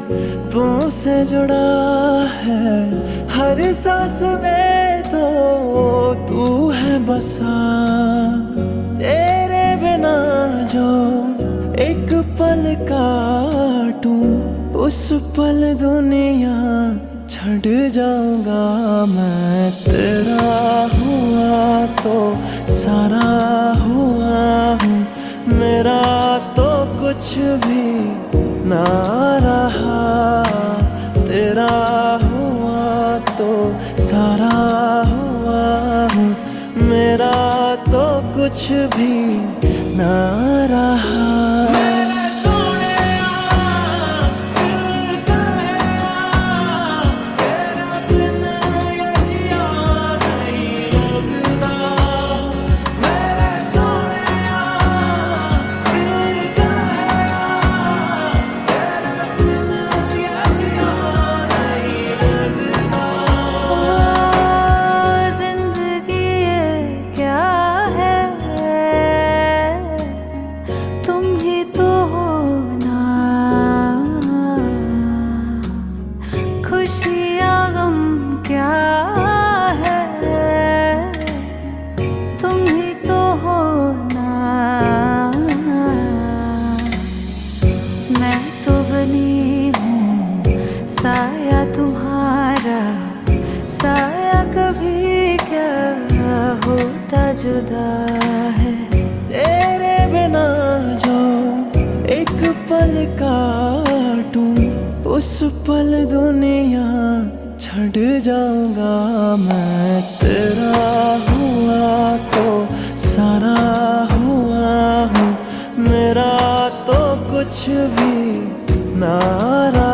तुमसे जुड़ा है हर सांस में, तो तू है बसा। तेरे बिना जो एक पल काटूं, उस पल दुनिया छड़ जाऊंगा मैं। तेरा हुआ तो सारा हुआ हूँ, मेरा तो कुछ भी ना रहा। तेरा हुआ तो सारा हुआ हूँ, मेरा तो कुछ भी ना रहा। खुशियाँ गम क्या है, तुम ही तो हो ना। मैं तो बनी हूँ साया तुम्हारा, साया कभी क्या होता जुदा है। तेरे बिना जो एक पल काटूं, उस पल दुनिया छड़ जाऊंगा मैं। तेरा हुआ तो सारा हुआ हूँ, मेरा तो कुछ भी ना रहा।